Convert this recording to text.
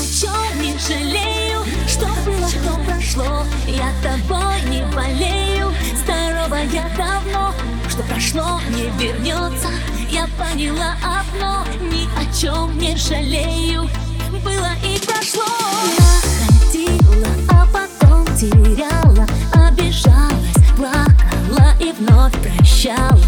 о чем не жалею. Что было, то прошло, я тобой не болею. Здорова я давно, что прошло, не вернется. Я поняла одно, ни о чем не жалею. Было и прошло. Находила, а потом теряла, обижалась, плакала и вновь прощала.